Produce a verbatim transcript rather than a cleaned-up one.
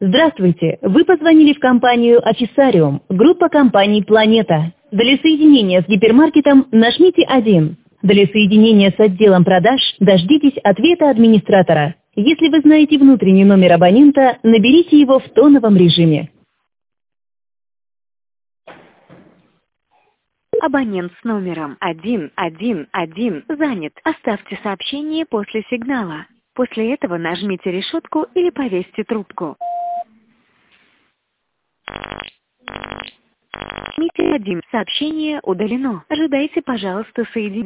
Здравствуйте, вы позвонили в компанию «Офисариум», группа компаний «Планета». Для соединения с гипермаркетом нажмите один. Для соединения с отделом продаж дождитесь ответа администратора. Если вы знаете внутренний номер абонента, наберите его в тоновом режиме. Абонент с номером один один один занят. Оставьте сообщение после сигнала. После этого нажмите решетку или повесьте трубку. Нажмите один. Сообщение удалено. Ожидайте, пожалуйста, соединения.